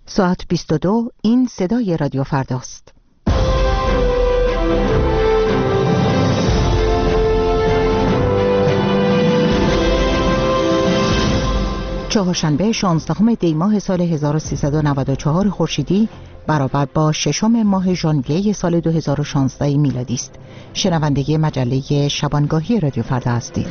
ساعت 22. این صدای رادیو فرداست. چهارشنبه 16 دی ماه سال 1394 خورشیدی برابر با 6 ماه ژانویه سال 2016 میلادی است. شنونده مجله شبانگاهی رادیو فردا هستید.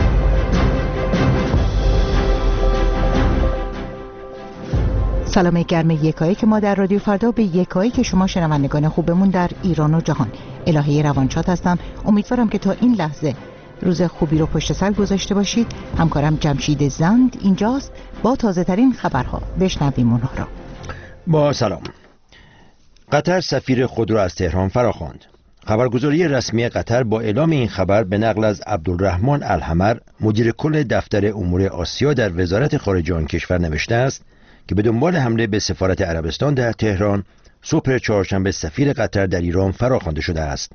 سلام گرم یکایک ما در رادیو فردا به یکایک شما شنوندگان خوبمون در ایران و جهان. الهه روانشاد هستم. امیدوارم که تا این لحظه روز خوبی رو پشت سر گذاشته باشید. همکارم جمشید زند اینجاست با تازه ترین خبرها. بشنویم اونها را. با سلام. قطر سفیر خود را از تهران فراخواند. خبرگزاری رسمی قطر با اعلام این خبر به نقل از عبدالرحمن الحمر مدیر کل دفتر امور آسیا در وزارت خارجه آن کشور نوشته است که به دنبال حمله به سفارت عربستان در تهران صبح چهارشنبه سفیر قطر در ایران فراخوانده شده است.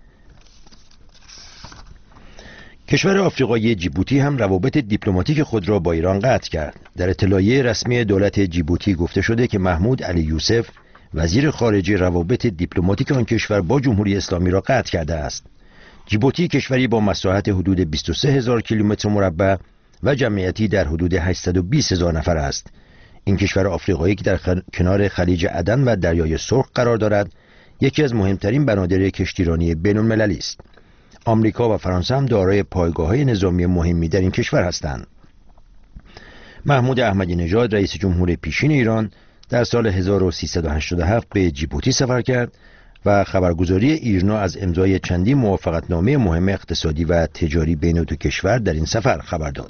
کشور آفریقایی جیبوتی هم روابط دیپلماتیک خود را با ایران قطع کرد. در اطلاعیه رسمی دولت جیبوتی گفته شده که محمود علی یوسف وزیر خارجه روابط دیپلماتیک آن کشور با جمهوری اسلامی را قطع کرده است. جیبوتی کشوری با مساحت حدود 23,000 کیلومتر مربع و جمعیتی در حدود 820,000 نفر است. این کشور آفریقایی که در کنار خلیج عدن و دریای سرخ قرار دارد، یکی از مهمترین بنادر کشتیرانی بین‌المللی است. آمریکا و فرانسه هم دارای پایگاه‌های نظامی مهمی در این کشور هستند. محمود احمدی نژاد رئیس جمهور پیشین ایران در سال 1387 به جیبوتی سفر کرد و خبرگزاری ایرنا از امضای چندین موافقتنامه مهم اقتصادی و تجاری بین دو کشور در این سفر خبر داد.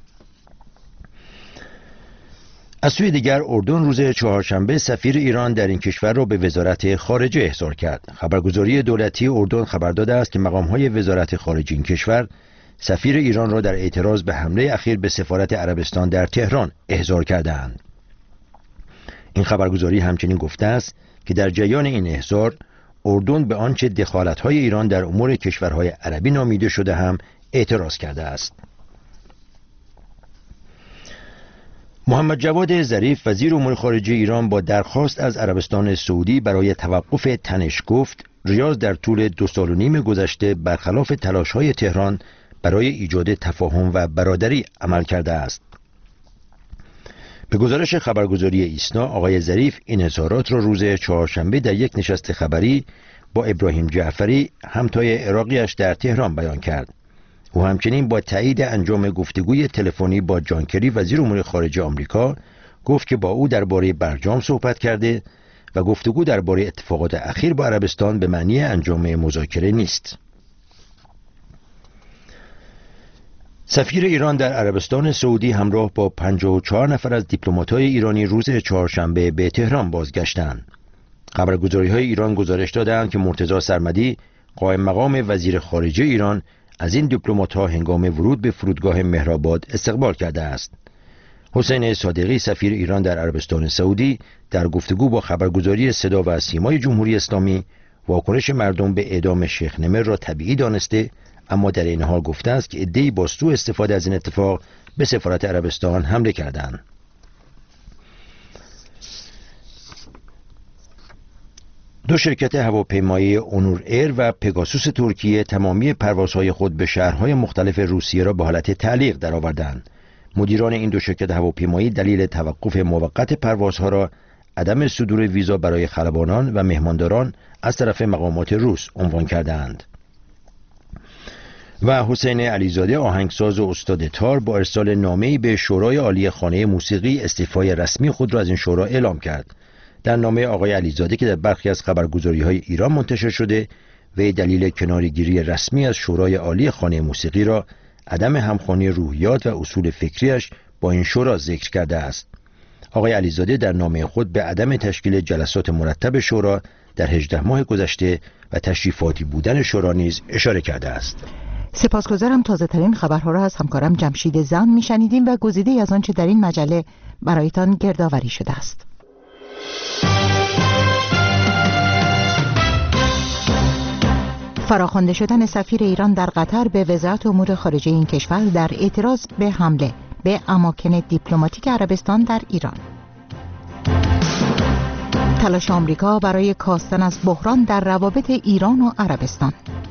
از سوی دیگر اردن روز چهارشنبه سفیر ایران در این کشور را به وزارت خارجه احضار کرد. خبرگزاری دولتی اردن خبر داده است که مقام‌های وزارت خارجه این کشور سفیر ایران را در اعتراض به حمله اخیر به سفارت عربستان در تهران احضار کردند. این خبرگزاری همچنین گفته است که در جریان این احضار اردن به آنچه دخالت‌های ایران در امور کشورهای عربی نامیده شده هم اعتراض کرده است. محمد جواد ظریف وزیر امور خارجه ایران با درخواست از عربستان سعودی برای توقف تنش گفت ریاض در طول 2.5 سال گذشته برخلاف تلاش‌های تهران برای ایجاد تفاهم و برادری عمل کرده است. به گزارش خبرگزاری ایسنا آقای ظریف این اظهارات را روز چهارشنبه در یک نشست خبری با ابراهیم جعفری همتای عراقیش در تهران بیان کرد. او همچنین با تایید انجام گفتگوی تلفنی با جان کری وزیر امور خارجه آمریکا گفت که با او درباره برجام صحبت کرده و گفتگو درباره اتفاقات اخیر با عربستان به معنی انجام مذاکره نیست. سفیر ایران در عربستان سعودی همراه با 54 نفر از دیپلمات‌های ایرانی روز چهارشنبه به تهران بازگشتند. خبرگزاری‌های ایران گزارش دادند که مرتضی سرمدی قائم مقام وزیر خارجه ایران از این دیپلمات‌ها هنگام ورود به فرودگاه مهرآباد استقبال کرده است. حسین صادقی سفیر ایران در عربستان سعودی در گفتگو با خبرگزاری صدا و سیمای جمهوری اسلامی واکنش مردم به اعدام شیخ نمر را طبیعی دانسته، اما در این حال گفته است که عده‌ای با سوء استفاده از این اتفاق به سفارت عربستان حمله کردند. دو شرکت هواپیمایی اونور ایر و پگاسوس ترکیه تمامی پروازهای خود به شهرهای مختلف روسیه را به حالت تعلیق درآوردند. مدیران این دو شرکت هواپیمایی دلیل توقف موقت پروازها را عدم صدور ویزا برای خلبانان و مهمانداران از طرف مقامات روس عنوان کردند. و حسین علیزاده آهنگساز و استاد تار با ارسال نامه‌ای به شورای عالی خانه موسیقی استعفای رسمی خود را از این شورا اعلام کرد. در نامه آقای علیزاده که در برخی از خبرگزاری‌های ایران منتشر شده، وی دلیل کناره‌گیری رسمی از شورای عالی خانه موسیقی را عدم همخوانی روحیات و اصول فکریش با این شورا ذکر کرده است. آقای علیزاده در نامه خود به عدم تشکیل جلسات مرتب شورا در 18 ماه گذشته و تشریفاتی بودن شورا نیز اشاره کرده است. سپاسگزارم. تازه ترین خبرها را از همکارم جمشید زند میشنیدیم و گزیده‌ای از آنچه در این مجله برایتان گردآوری شده است. فراخوانده شدن سفیر ایران در قطر به وزارت امور خارجه این کشور در اعتراض به حمله به اماکن دیپلماتیک عربستان در ایران. تلاش آمریکا برای کاستن از بحران در روابط ایران و عربستان.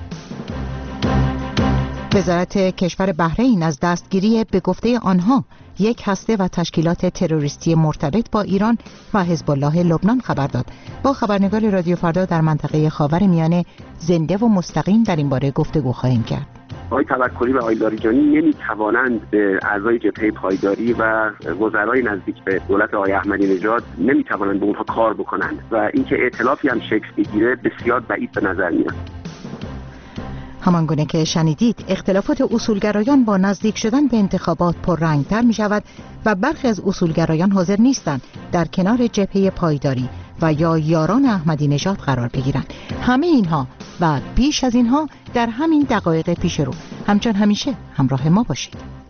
وزارت کشور بحرین از دستگیری به گفته آنها یک هسته و تشکیلات تروریستی مرتبط با ایران و حزب الله لبنان خبر داد. با خبرنگار رادیو فردا در منطقه خاورمیانه زنده و مستقیم در این باره گفتگو خواهیم کرد. آقای توکلی و آقای لاریجانی نمیتوانند به اعضای جبهه پایداری و وزرای نزدیک به دولت آقای احمدی نژاد نمیتوانند به اونها کار بکنند و اینکه ائتلافی هم شکل بگیره بسیار بعید به نظر میاد. همانگونه که شنیدید، اختلافات اصولگرایان با نزدیک شدن به انتخابات پررنگتر می شود و برخی از اصولگرایان حاضر نیستند در کنار جبهه پایداری و یا یاران احمدی نژاد قرار بگیرند. همه اینها و بیش از اینها در همین دقایق پیش رو. همچون همیشه همراه ما باشید.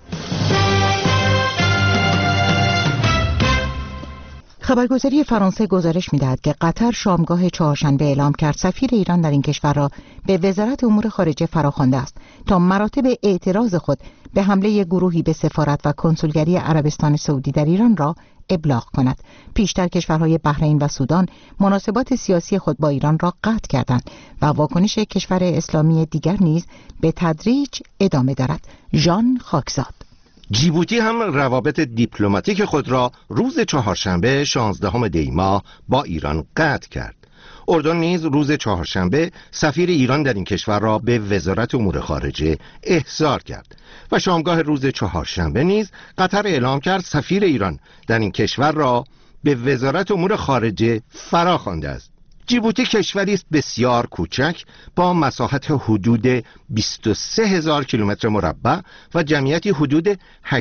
خبرگزاری فرانسه گزارش می‌دهد که قطر شامگاه چهارشنبه اعلام کرد سفیر ایران در این کشور را به وزارت امور خارجه فراخوانده است تا مراتب اعتراض خود به حمله گروهی به سفارت و کنسولگری عربستان سعودی در ایران را ابلاغ کند. پیشتر کشورهای بحرین و سودان مناسبات سیاسی خود با ایران را قطع کردند و واکنش کشور اسلامی دیگر نیز به تدریج ادامه دارد. ژان خاکزاد. جیبوتی هم روابط دیپلماتیک خود را روز چهارشنبه 16 دی ماه با ایران قطع کرد. اردن نیز روز چهارشنبه سفیر ایران در این کشور را به وزارت امور خارجه احضار کرد و شامگاه روز چهارشنبه نیز قطر اعلام کرد سفیر ایران در این کشور را به وزارت امور خارجه فراخوانده است. جیبوتی کشوری است بسیار کوچک با مساحت حدود 23,000 کیلومتر مربع و جمعیتی حدود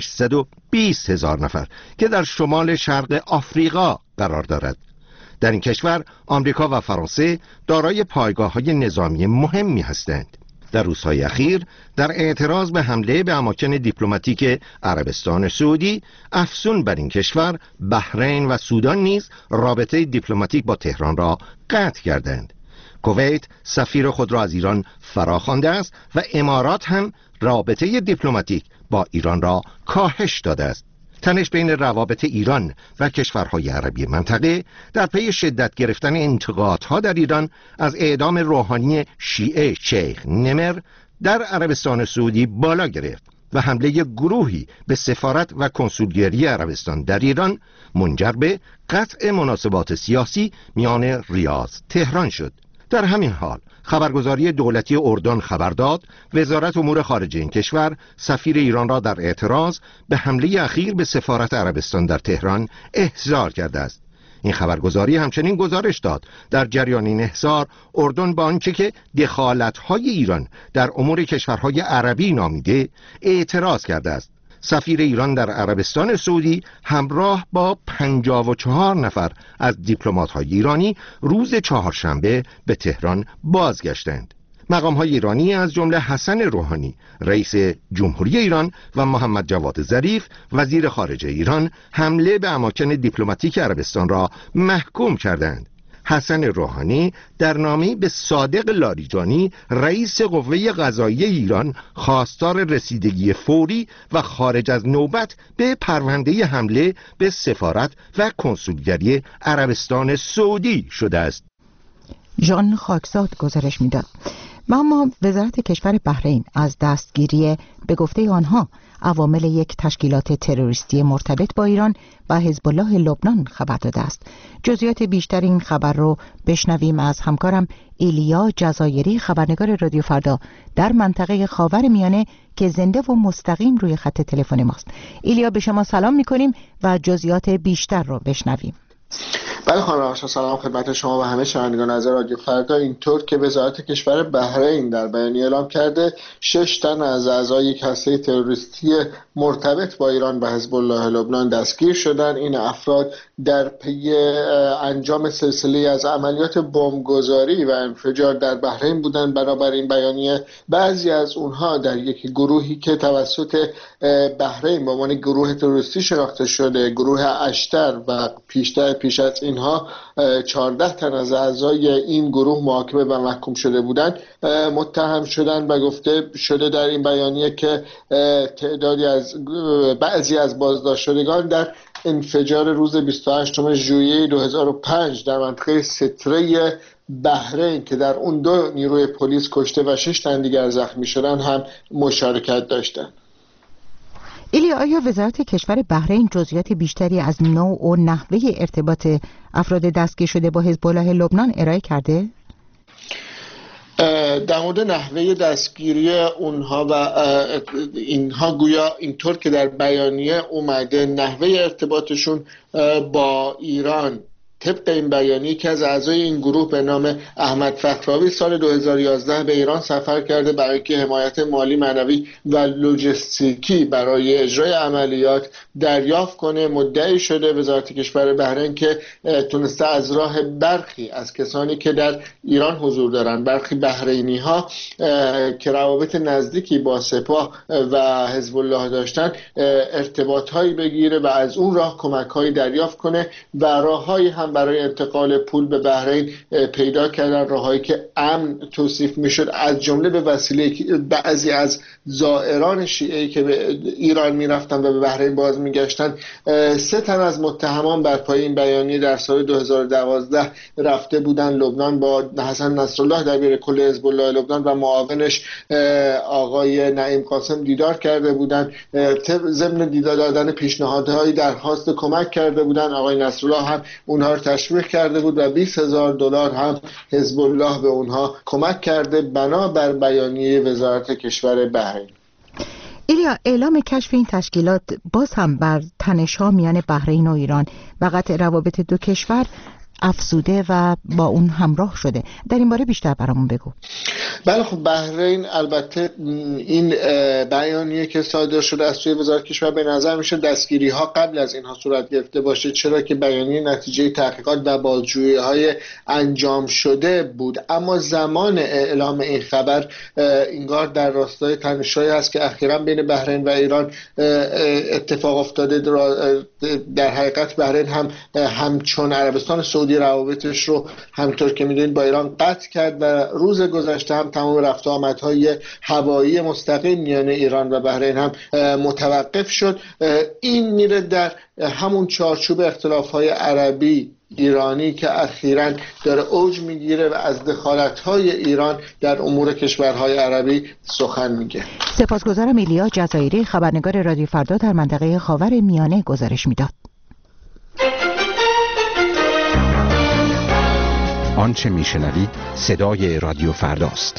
820,000 نفر که در شمال شرق آفریقا قرار دارد. در این کشور آمریکا و فرانسه دارای پایگاه‌های نظامی مهمی هستند. در روزهای اخیر در اعتراض به حمله به اماکن دیپلماتیک عربستان سعودی، افزون بر این کشور، بحرین و سودان نیز رابطه دیپلماتیک با تهران را قطع کردند. کویت سفیر خود را از ایران فراخوانده است و امارات هم رابطه دیپلماتیک با ایران را کاهش داده است. تنش بین روابط ایران و کشورهای عربی منطقه در پی شدت گرفتن انتقادها در ایران از اعدام روحانی شیعه شیخ نمر در عربستان سعودی بالا گرفت و حمله گروهی به سفارت و کنسولگری عربستان در ایران منجر به قطع مناسبات سیاسی میان ریاض تهران شد. در همین حال خبرگزاری دولتی اردن خبر داد وزارت امور خارجه این کشور سفیر ایران را در اعتراض به حمله اخیر به سفارت عربستان در تهران احضار کرده است. این خبرگزاری همچنین گزارش داد در جریان این احضار اردن با آنچه که دخالت‌های ایران در امور کشورهای عربی نامیده اعتراض کرده است. سفیر ایران در عربستان سعودی همراه با 54 نفر از دیپلمات‌های ایرانی روز چهارشنبه به تهران بازگشتند. مقام‌های ایرانی از جمله حسن روحانی رئیس جمهوری ایران و محمد جواد ظریف وزیر خارجه ایران حمله به اماکن دیپلماتیک عربستان را محکوم کردند. حسن روحانی در نامه‌ای به صادق لاریجانی رئیس قوه قضاییه ایران خواستار رسیدگی فوری و خارج از نوبت به پرونده حمله به سفارت و کنسولگری عربستان سعودی شده است. ژان خاکزاد گزارش می‌داد. اما وزارت کشور بحرین از دستگیری به گفته آنها عوامل یک تشکیلات تروریستی مرتبط با ایران و حزب الله لبنان خبر داده است. جزئیات بیشتر این خبر رو بشنویم از همکارم ایلیا جزایری خبرنگار رادیو فردا در منطقه خاورمیانه که زنده و مستقیم روی خط تلفن ماست. ایلیا، به شما سلام می‌کنیم و جزئیات بیشتر رو بشنویم. بله خانم آشنا، سلام خدمت شما و همه شنوندگان از رادیو فردا. اینطور که وزارت کشور بحرین در بیانیه اعلام کرده 6 تن از اعضای یک هسته تروریستی مرتبط با ایران و حزب الله لبنان دستگیر شدند. این افراد در پی انجام سلسله از عملیات بمبگذاری و انفجار در بحرین بودند. بنابراین بیانیه بعضی از اونها در یک گروهی که توسط بحرین به عنوان گروه تروریستی شناخته شده، گروه اشتر، و پیش از اینها 14 تن از اعضای این گروه محاکمه و محکوم شده بودند، متهم شدند و گفته شده در این بیانیه که تعدادی از بعضی از بازداشت شدگان در انفجار روز 28 ژوئیه 2005 در منطقه ستره بحرین که در اون 2 نیروی پلیس کشته و 6 تن دیگر زخمی شدن هم مشارکت داشتند. ایلیا، آیا وزارت کشور بحرین جزئیات بیشتری از نوع و نحوه ارتباط افراد دستگیر شده با حزب الله لبنان ارائه کرده؟ در مورد نحوه دستگیری اونها و اینها گویا اینطور که در بیانیه اومده نحوه ارتباطشون با ایران طبق این بیانیه که از اعضای این گروه به نام احمد فخرآوی سال 2011 به ایران سفر کرده برای که حمایت مالی، معنوی و لوجستیکی برای اجرای عملیات دریافت کنه. مدعی شده وزارت کشور بحرین که تونسته از راه برخی از کسانی که در ایران حضور دارند، برخی بحرینی ها که روابط نزدیکی با سپاه و حزب الله داشتن، ارتباط هایی بگیره و از اون راه کمک هایی دریافت کنه و راههایی هم برای انتقال پول به بحرین پیدا کردن، راههایی که امن توصیف میشد، از جمله به وسیله بعضی از زائران شیعه‌ای که به ایران میرفتن و به بحرین باز میگشتن. 3 تن از متهمان بر پای این بیانیه در سال 2012 رفته بودن لبنان با حسن نصرالله دبیر کل حزب الله لبنان و معاونش آقای نعیم قاسم دیدار کرده بودن. ضمن دیدار دادن پیشنهادهایی درخواست کمک کرده بودن. آقای نصرالله هم اونها تشویق کرده بود و $20,000 هم حزب الله به اونها کمک کرده بنابر بیانیه وزارت کشور بحرین. ایلیا، اعلام کشف این تشکیلات باز هم بر تنش‌ها میان بحرین و ایران و قطع روابط 2 کشور افزوده و با اون همراه شده. در این باره بیشتر برامون بگو. بله، خب بحرین البته این بیانیه که صادر شده از سوی وزارت کشور به نظر میشه دستگیری ها قبل از اینها صورت گرفته باشه، چرا که بیانیه نتیجه تحقیقات و بازجویی های انجام شده بود. اما زمان اعلام این خبر انگار در راستای تنش‌هایی است که اخیراً بین بحرین و ایران اتفاق افتاده. در حقیقت بحرین هم همچون عربستان سعودی روابطش رو همطور که میدونید با ایران قطع کرد و روز گذشته هم تمام رفت و آمدهای هوایی مستقیم میان ایران و بحرین هم متوقف شد. این میره در همون چارچوب اختلافهای عربی ایرانی که اخیراً داره اوج میگیره و از دخالت‌های ایران در امور کشورهای عربی سخن میگه. سپاسگزارم. ایلیا جزایری، خبرنگار رادیو فردا در منطقه خاورمیانه گزارش میداد. آنچه میشنوید صدای رادیو فرداست.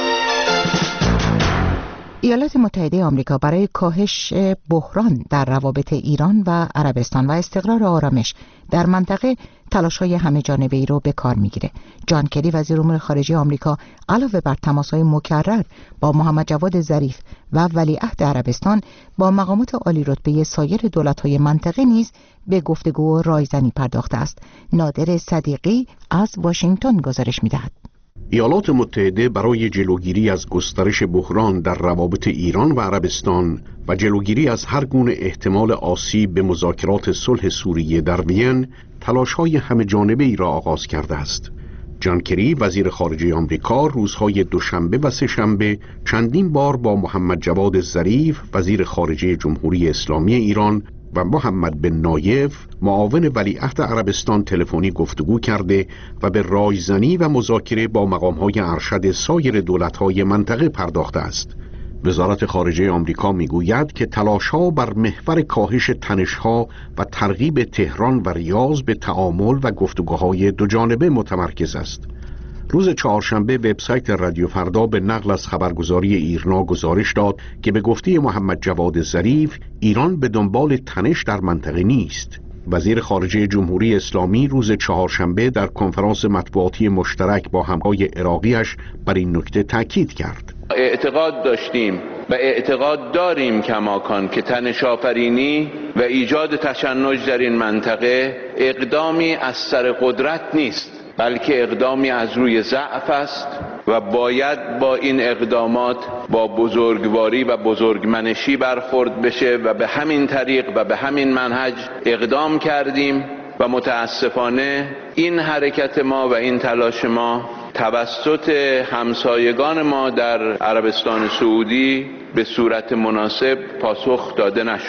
ایالات متحده آمریکا برای کاهش بحران در روابط ایران و عربستان و استقرار آرامش در منطقه تلاش‌های همه جانبه‌ای رو به کار می‌گیره. جان کری وزیر امور خارجه آمریکا علاوه بر تماس‌های مکرر با محمد جواد ظریف و ولیعهد عربستان با مقامات عالی رتبه سایر دولت‌های منطقه نیز به گفتگو و رایزنی پرداخته است. نادر صدیقی از واشنگتن گزارش می‌دهد. ایالات متحده برای جلوگیری از گسترش بحران در روابط ایران و عربستان و جلوگیری از هر گونه احتمال آسیب به مذاکرات صلح سوریه در وین تلاش‌های همه جانبه‌ای را آغاز کرده است. جان کری وزیر خارجه آمریکا روزهای دوشنبه و سه‌شنبه چندین بار با محمد جواد ظریف وزیر خارجه جمهوری اسلامی ایران و محمد بن نایف معاون ولیعهد عربستان تلفنی گفتگو کرده و به رایزنی و مذاکره با مقام‌های ارشد سایر دولت‌های منطقه پرداخته است. وزارت خارجه آمریکا میگوید که تلاش‌ها بر محور کاهش تنش‌ها و ترغیب تهران و ریاض به تعامل و گفتگوهای دوجانبه متمرکز است. روز چهارشنبه وبسایت رادیو فردا به نقل از خبرگزاری ایرنا گزارش داد که به گفته محمد جواد ظریف ایران به دنبال تنش در منطقه نیست. وزیر خارجه جمهوری اسلامی روز چهارشنبه در کنفرانس مطبوعاتی مشترک با همکاران عراقیش بر این نکته تاکید کرد. اعتقاد داشتیم و اعتقاد داریم کماکان که تنش آفرینی و ایجاد تشنج در این منطقه اقدامی از سر قدرت نیست، بلکه اقدامی از روی ضعف است و باید با این اقدامات با بزرگواری و بزرگمنشی برخورد بشه و به همین طریق و به همین منهج اقدام کردیم و متاسفانه این حرکت ما و این تلاش ما توسط همسایگان ما در عربستان سعودی به صورت مناسب پاسخ داده نشد.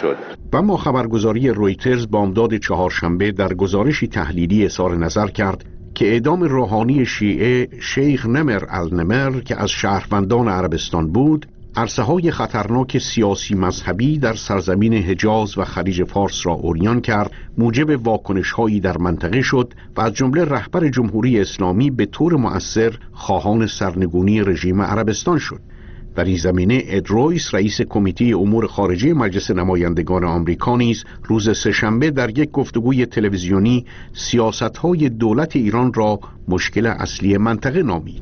و اما خبرگزاری رویترز بامداد چهارشنبه در گزارشی تحلیلی اظهار نظر کرد که اعدام روحانی شیعه شیخ نمر النمر که از شهروندان عربستان بود، عرصه‌های خطرناک سیاسی مذهبی در سرزمین حجاز و خلیج فارس را عریان کرد، موجب واکنش‌هایی در منطقه شد و از جمله رهبر جمهوری اسلامی به طور مؤثر خواهان سرنگونی رژیم عربستان شد. در این زمینه اد رویس رئیس کمیته امور خارجه مجلس نمایندگان آمریکا نیز روز سه‌شنبه در یک گفتگوی تلویزیونی سیاست‌های دولت ایران را مشکل اصلی منطقه نامید.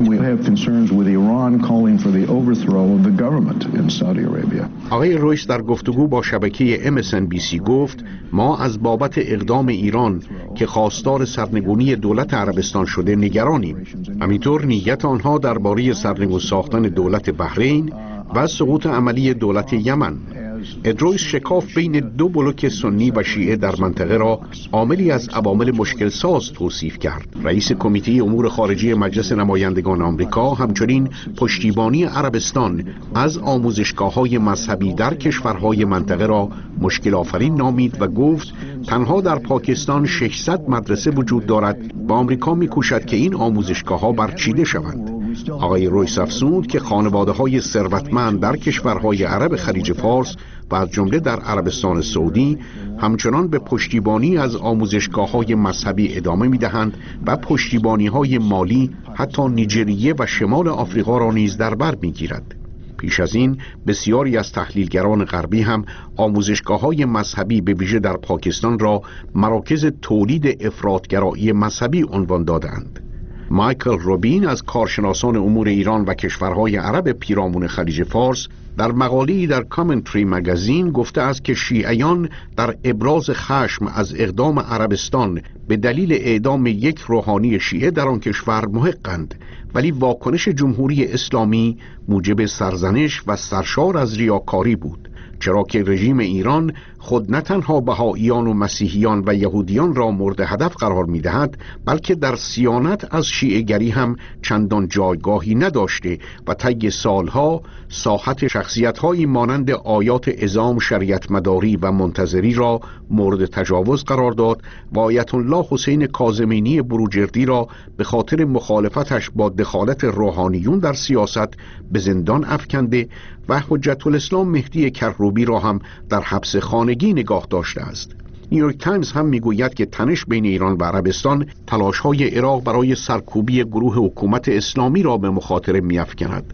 آقای رویس در گفتگو با شبکه MSNBC گفت ما از بابت اقدام ایران که خواستار سرنگونی دولت عربستان شده نگرانیم. همینطور نیت آنها درباره سرنگون ساختن دولت بحرین و سقوط عملی دولت یمن. اد رویس شکاف بین دو بلوک سنی و شیعه در منطقه را عاملی از عوامل مشکل ساز توصیف کرد. رئیس کمیته امور خارجه مجلس نمایندگان آمریکا همچنین پشتیبانی عربستان از آموزشگاه‌های مذهبی در کشورهای منطقه را مشکل آفرین نامید و گفت تنها در پاکستان 600 مدرسه وجود دارد و آمریکا می‌کوشد که این آموزشگاه‌ها برچیده شوند. آقای رویس افزود که خانواده‌های ثروتمند در کشورهای عرب خلیج فارس و از جمله در عربستان سعودی همچنان به پشتیبانی از آموزشگاه‌های مذهبی ادامه می‌دهند و پشتیبانی‌های مالی حتی نیجریه و شمال آفریقا را نیز در بر می‌گیرد. پیش از این بسیاری از تحلیلگران غربی هم آموزشگاه‌های مذهبی به ویژه در پاکستان را مراکز تولید افراط‌گرایی مذهبی عنوان دادند. مایکل روبین از کارشناسان امور ایران و کشورهای عرب پیرامون خلیج فارس در مقاله‌ای در کامنتری مگزین گفته است که شیعیان در ابراز خشم از اقدام عربستان به دلیل اعدام یک روحانی شیعه در آن کشور محقند، ولی واکنش جمهوری اسلامی موجب سرزنش و سرشار از ریاکاری بود، چرا که رژیم ایران خود نه تنها بهائیان و مسیحیان و یهودیان را مورد هدف قرار می‌دهد، بلکه در صیانت از شیعه‌گری هم چندان جایگاهی نداشته و طی سالها ساحت شخصیت‌هایی مانند آیات عظام شریعت مداری و منتظری را مورد تجاوز قرار داد و آیت الله حسین کاظمینی بروجردی را به خاطر مخالفتش با دخالت روحانیون در سیاست به زندان افکنده و حجت الاسلام مهدی کروبی را هم در حبس خانگی نگاه داشته است. نیویورک تایمز هم میگوید که تنش بین ایران و عربستان تلاش‌های عراق برای سرکوبی گروه حکومت اسلامی را به مخاطره می‌افکند.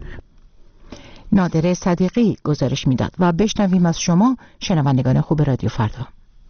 نادر صدیقی گزارش میداد و بشنویم از شما شنوندگان خوب رادیو فردا.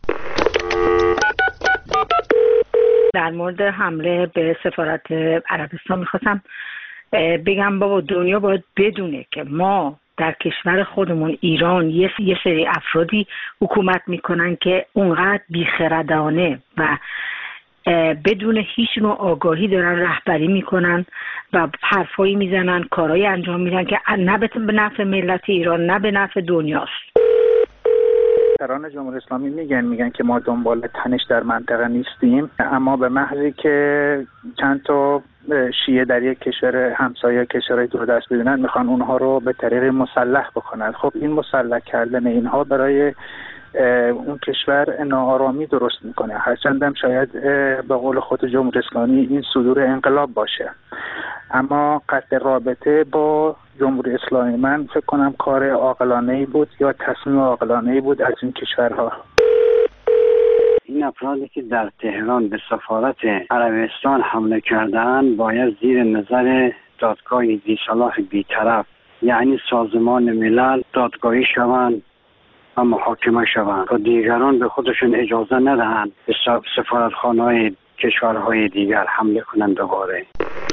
در مورد حمله به سفارت عربستان میخواستم بگم بابا دنیا باید بدونه که ما در کشور خودمون ایران یه سری افرادی حکومت میکنن که اونقدر بیخردانه و بدون هیچ نوع آگاهی دارن رهبری میکنن و حرفایی میزنن، کارهایی انجام میدن که نه به نفع ملت ایران نه به نفع دنیاست. سران جمهوری اسلامی میگن که ما دنبال تنش در منطقه نیستیم، اما به محضی که چند تا شیعه در یک کشور همسایه کشورهای دوردست ببینن میخوان اونها رو به طریق مسلح بکنن. خب این مسلح کردن اینها برای اون کشور ناآرامی درست میکنه، هرچندم شاید به قول خود جمهوری اسلامی این صدور انقلاب باشه، اما قطع رابطه با جمهوری اسلامی من فکر کنم کار عاقلانه‌ای بود یا تصمیم عاقلانه‌ای بود از این کشورها. این افرادی که در تهران به سفارت عربستان حمله کردن باید زیر نظر دادگاه ذی‌صلاح بی‌طرف یعنی سازمان ملل دادگاهی شوند و محاکمه شوند و دیگران به خودشون اجازه ندهند به سفارتخانه‌های کشورهای دیگر حمله کنند. دوباره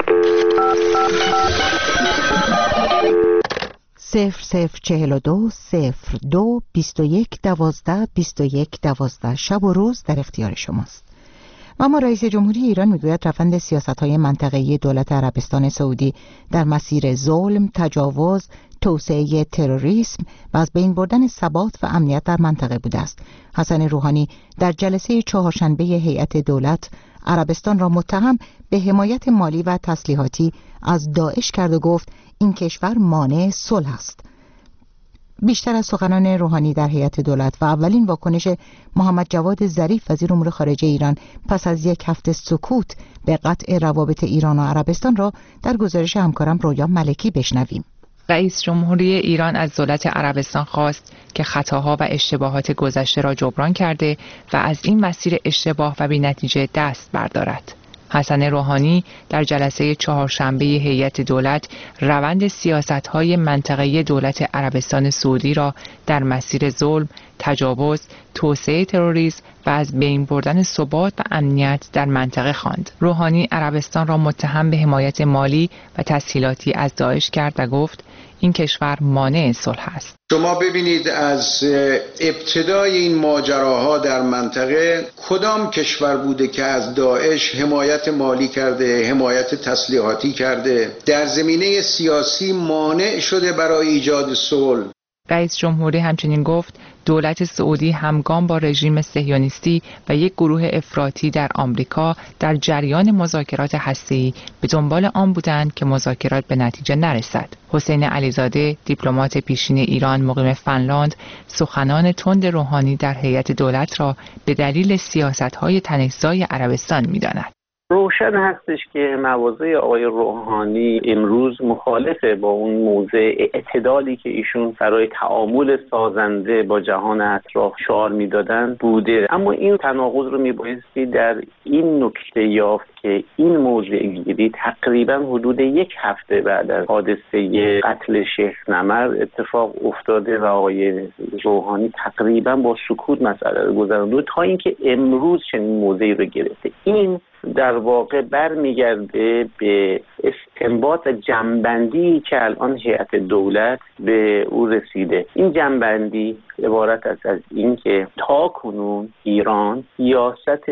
0042 02 21 12 21 12 شب و روز در اختیار شماست. و اما رئیس جمهوری ایران میگوید روند سیاست‌های منطقه‌ای دولت عربستان سعودی در مسیر ظلم، تجاوز، توسعه تروریسم و از بین بردن ثبات و امنیت در منطقه بوده است. حسن روحانی در جلسه چهارشنبه هیئت دولت عربستان را متهم به حمایت مالی و تسلیحاتی از داعش کرد و گفت این کشور مانع صلح است. بیشتر از سخنان روحانی در هیئت دولت و اولین واکنش محمد جواد ظریف وزیر امور خارجه ایران پس از یک هفته سکوت به قطع روابط ایران و عربستان را در گزارش همکارم رویا ملکی بشنویم. رئیس جمهوری ایران از دولت عربستان خواست که خطاها و اشتباهات گذشته را جبران کرده و از این مسیر اشتباه و بی‌نتیجه دست بردارد. حسن روحانی در جلسه چهارشنبه هیئت دولت روند سیاست‌های منطقه‌ای دولت عربستان سعودی را در مسیر ظلم، تجاوز، توسعه تروریسم و از بین بردن ثبات و امنیت در منطقه خواند. روحانی عربستان را متهم به حمایت مالی و تسهیلاتی از داعش کرد و گفت این کشور مانع صلح است. شما ببینید از ابتدای این ماجراها در منطقه کدام کشور بوده که از داعش حمایت مالی کرده، حمایت تسلیحاتی کرده، در زمینه سیاسی مانع شده برای ایجاد صلح. رئیس جمهوری همچنین گفت دولت سعودی همگام با رژیم صهیونیستی و یک گروه افراطی در آمریکا در جریان مذاکرات هسته‌ای به دنبال آن بودند که مذاکرات به نتیجه نرسد. حسین علیزاده، دیپلمات پیشین ایران مقیم فنلاند، سخنان تند روحانی در هیئت دولت را به دلیل سیاست‌های تنش‌زای عربستان می‌داند. روشن هستش که مواضع آقای روحانی امروز مخالفه با اون موضع اعتدالی که ایشون برای تعامل سازنده با جهان اطراف شعار میدادن بوده، اما این تناقض رو میبایستی در این نکته یافت که این موضع گیری تقریبا حدود یک هفته بعد از حادثه قتل شیخ نمر اتفاق افتاده و آقای روحانی تقریبا با سکوت مسئله رو گذرانده تا اینکه امروز چنین موضعی رو گرفته. این در واقع برمیگرده به استنباط جنبندی که الان هیئت دولت به او رسیده. این جنبندی عبارت است از این که تا کنون ایران سیاست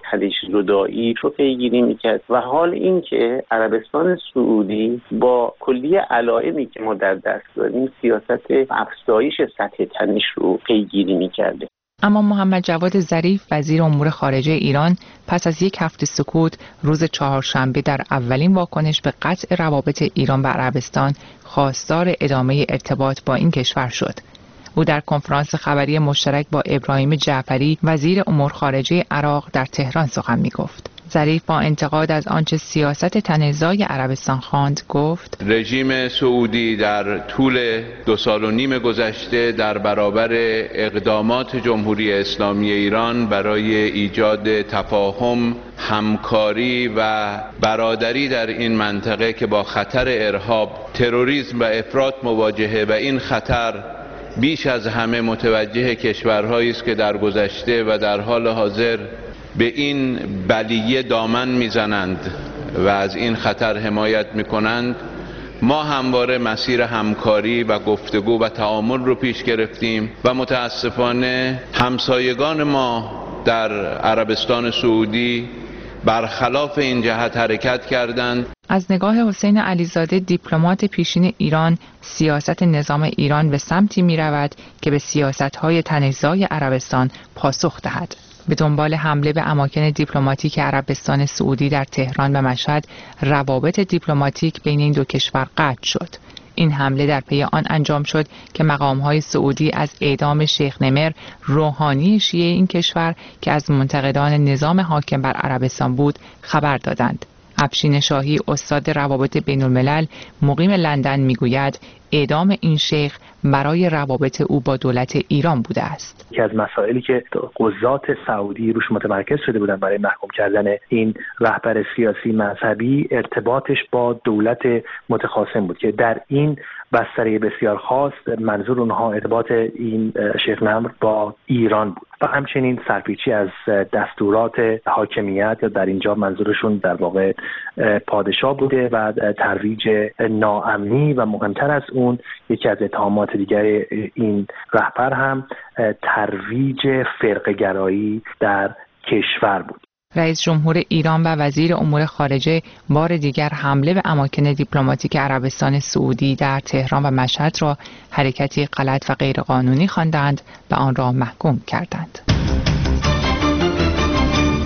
تنش‌زدایی رو پیگیری میکرد و حال این که عربستان سعودی با کلیه علائمی که ما در دست داریم سیاست افزایش سطح تنش رو پیگیری میکرده. اما محمد جواد ظریف وزیر امور خارجه ایران پس از یک هفته سکوت روز چهارشنبه در اولین واکنش به قطع روابط ایران و عربستان خواستار ادامه ارتباط با این کشور شد. او در کنفرانس خبری مشترک با ابراهیم جعفری وزیر امور خارجه عراق در تهران سخن می‌گفت. ظریف با انتقاد از آنچه سیاست تنش‌زای عربستان خواند گفت رژیم سعودی در طول 2.5 سال گذشته در برابر اقدامات جمهوری اسلامی ایران برای ایجاد تفاهم، همکاری و برادری در این منطقه که با خطر ارهاب، تروریسم و افراط مواجهه و این خطر بیش از همه متوجه کشورهایی است که در گذشته و در حال حاضر به این بلیه دامن میزنند و از این خطر حمایت میکنند. ما همواره مسیر همکاری و گفتگو و تعامل رو پیش گرفتیم و متاسفانه همسایگان ما در عربستان سعودی برخلاف این جهت حرکت کردند. از نگاه حسین علیزاده دیپلمات پیشین ایران، سیاست نظام ایران به سمتی می رود که به سیاست‌های تنش‌زای عربستان پاسخ دهد. به دنبال حمله به اماکن دیپلماتیک عربستان سعودی در تهران و مشهد، روابط دیپلماتیک بین این دو کشور قطع شد. این حمله در پی آن انجام شد که مقام‌های سعودی از اعدام شیخ نمر، روحانی شیعه این کشور که از منتقدان نظام حاکم بر عربستان بود، خبر دادند. افشین شاهی استاد روابط بین الملل مقیم لندن میگوید اعدام این شیخ برای روابط او با دولت ایران بوده است. یکی از مسائلی که قضات سعودی روش متمرکز شده بودن برای محکوم کردن این رهبر سیاسی مذهبی ارتباطش با دولت متخاصم بود که در این بستره بسیار خاص منظور اونها ارتباط این شیخ نمر با ایران بود و همچنین سرپیچی از دستورات حاکمیت یا در اینجا منظورشون در واقع پادشاه بوده و ترویج ناامنی و مهمتر از اون یکی از اتهامات دیگر این رهبر هم ترویج فرقه‌گرایی در کشور بود. رئیس جمهور ایران و وزیر امور خارجه بار دیگر حمله به اماکن دیپلماتیک عربستان سعودی در تهران و مشهد را حرکتی غلط و غیرقانونی خواندند و آن را محکوم کردند.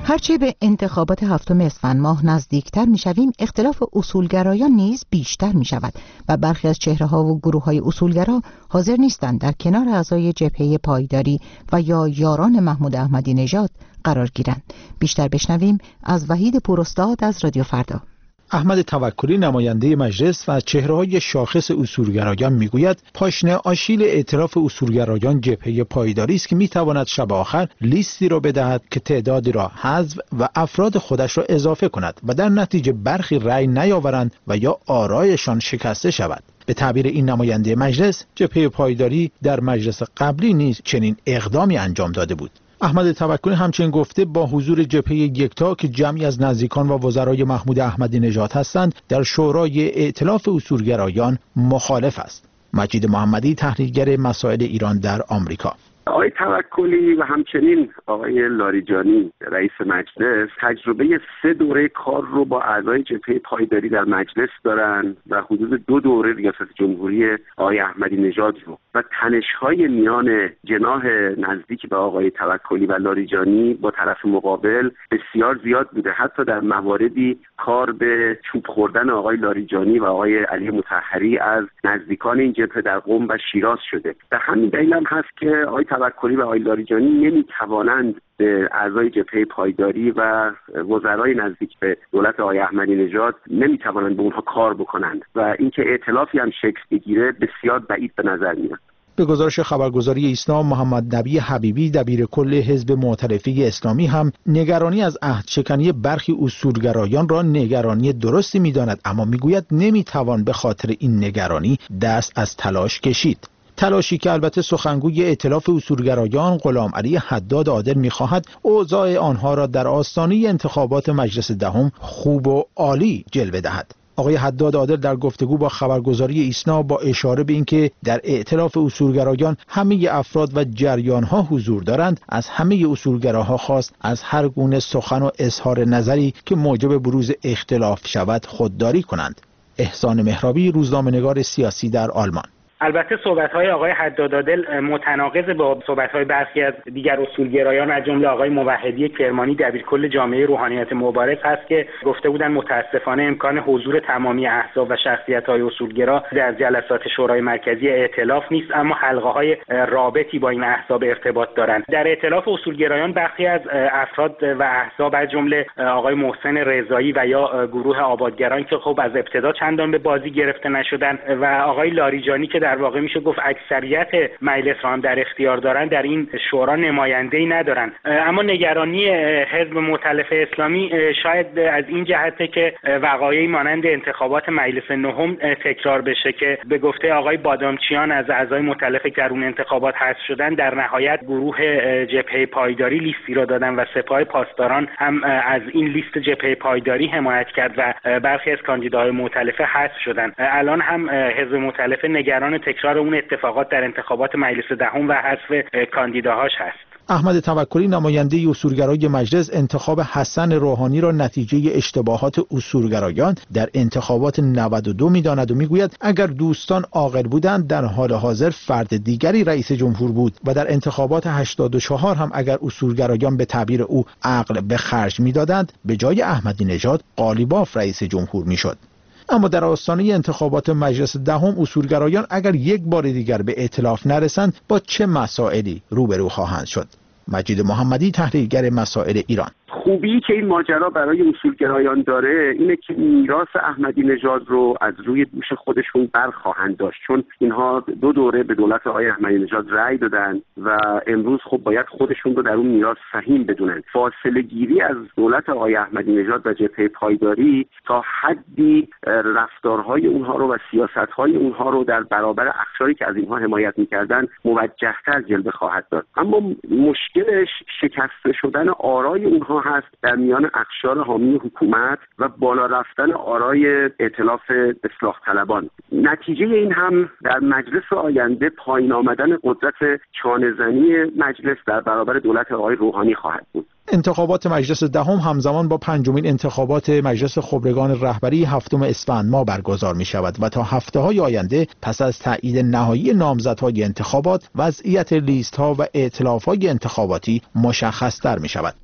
هرچه به انتخابات 7 اسفند ماه نزدیکتر می‌شویم، اختلاف اصولگرایان نیز بیشتر می‌شود و برخی از چهره‌ها و گروه‌های اصولگرا حاضر نیستند در کنار اعضای جبهه پایداری و یا یاران محمود احمدی نژاد قرار گیرند. بیشتر بشنویم از وحید پوراستاد از رادیو فردا. احمد توکلی نماینده مجلس و چهره‌های شاخص اصولگرایان میگوید پاشنه آشیل ائتلاف اصولگرایان جبهه پایداری است که میتواند شب آخر لیستی را بدهد که تعدادی را حذف و افراد خودش را اضافه کند و در نتیجه برخی رأی نیاورند و یا آرایشان شکسته شود. به تعبیر این نماینده مجلس، جبهه پایداری در مجلس قبلی نیز چنین اقدامی انجام داده بود. احمد توکلی همچنین گفته با حضور جبهه یکتا که جمعی از نزدیکان و وزرای محمود احمدی نژاد هستند در شورای ائتلاف اصولگرایان مخالف است. مجید محمدی، تحلیلگر مسائل ایران در آمریکا: آقای توکلی و همچنین آقای لاریجانی رئیس مجلس تجربه 3 دوره کار رو با اعضای جبهه پایداری در مجلس دارن و حدود 2 دوره ریاست جمهوری آقای احمدی نژاد رو و تنش‌های میان جناح نزدیک به آقای توکلی و لاریجانی با طرف مقابل بسیار زیاد بوده. حتی در مواردی کار به چوب خوردن آقای لاریجانی و آقای علی مطهری از نزدیکان این جبهه در قم و شیراز شده. به همین دلیل هم هست که آقای توکلی و آقای لاریجانی نمیتوانند به اعضای جبهه پایداری و وزرای نزدیک به دولت آقای احمدی نژاد نمیتوانند به اونها کار بکنند و اینکه ائتلافی هم شکل بگیره بسیار بعید به نظر میاد. به گزارش خبرگزاری ایسنا، محمد نبی حبیبی دبیر کل حزب معترفه اسلامی هم نگرانی از عهدشکنی برخی اصولگرایان را نگرانی درستی می‌داند، اما میگوید نمیتوان به خاطر این نگرانی دست از تلاش کشید. تلاشی که البته سخنگوی ائتلاف اصولگرایان غلام علی حداد عادل می‌خواهد اوضاع آنها را در آستانه انتخابات مجلس دهم خوب و عالی جلوه دهد. آقای حداد عادل در گفتگو با خبرگزاری ایسنا با اشاره به اینکه در ائتلاف اصولگرایان همه افراد و جریان‌ها حضور دارند، از همه اصولگراها خواست از هر گونه سخن و اظهار نظری که موجب بروز اختلاف شود خودداری کنند. احسان مهرابی، روزنامه‌نگار سیاسی در آلمان: البته صحبت‌های آقای حداد عادل متناقض با صحبت‌های برخی از دیگر اصولگرایان از جمله آقای موحدی کرمانی دبیرکل جامعه روحانیت مبارز هست که گفته بودند متأسفانه امکان حضور تمامی احزاب و شخصیت‌های اصولگرا در جلسات شورای مرکزی ائتلاف نیست، اما حلقه‌های رابطی با این احزاب ارتباط دارند. در ائتلاف اصولگرایان برخی از افراد و احزاب از جمله آقای محسن رضایی و یا گروه آبادگران که خب از ابتدا چندان به بازی گرفته نشدند و آقای لاریجانی که در واقع میشه گفت اکثریت مجلس را هم در اختیار دارن، در این شورا نماینده‌ای ندارن. اما نگرانی حزب مؤتلف اسلامی شاید از این جهته که وقایعی مانند انتخابات مجلس نهم تکرار بشه که به گفته آقای بادامچیان از اعضای مؤتلف که در اون انتخابات حذف شدن، در نهایت گروه جبهه پایداری لیستی را دادن و سپاه پاسداران هم از این لیست جبهه پایداری حمایت کرد و برخی از کاندیداهای مؤتلفه حذف شدن. الان هم حزب مؤتلف نگران تکرار اون اتفاقات در انتخابات مجلس دهم و حذف کاندیداهاش هست. احمد توکلی نماینده اصولگرای مجلس انتخاب حسن روحانی را نتیجه اشتباهات اصولگرایان در انتخابات 92 می‌داند و میگوید اگر دوستان عاقل بودند در حال حاضر فرد دیگری رئیس جمهور بود و در انتخابات 84 هم اگر اصولگرایان به تعبیر او عقل به خرج می‌دادند به جای احمدی نژاد قالیباف رئیس جمهور می‌شد. اما در آستانه انتخابات مجلس دهم اصولگرایان اگر یک بار دیگر به ائتلاف نرسند با چه مسائلی روبرو خواهند شد؟ مجید محمدی، تحلیلگر مسائل ایران: خوبی که این ماجرا برای اصولگرایان داره اینه که میراث احمدی نژاد رو از روی دوش خودشون برخواهند داشت، چون اینها 2 دوره به دولت آقای احمدی نژاد رأی دادن و امروز خب باید خودشون رو در اون میراث سهیم بدونن. فاصله گیری از دولت آقای احمدی نژاد و جبهه پایداری تا حدی رفتارهای اونها رو و سیاستهای اونها رو در برابر اقشاری که از اینها حمایت میکردن موجه‌تر جلوه خواهد داد. اما مشکلش شکسته شدن آرای اونها هست در میان اقشار حامی حکومت و بالا رفتن آرای ائتلاف اصلاح طلبان. نتیجه این هم در مجلس آینده پایین آمدن قدرت چانه‌زنی مجلس در برابر دولت آقای روحانی خواهد بود. انتخابات مجلس دهم همزمان با 5مین انتخابات مجلس خبرگان رهبری 7 اسفند ماه برگزار می شود و تا هفته‌های آینده پس از تایید نهایی نامزدهای انتخابات وضعیت لیست ها و ائتلاف های انتخاباتی مشخص تر می شود.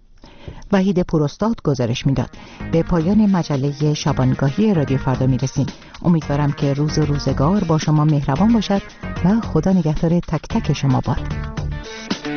وحید پوراستاد گزارش میداد. به پایان مجله شبانگاهی رادیو فردا میرسیم. امیدوارم که روز و روزگار با شما مهربان باشد و خدا نگهدار تک تک شما باد.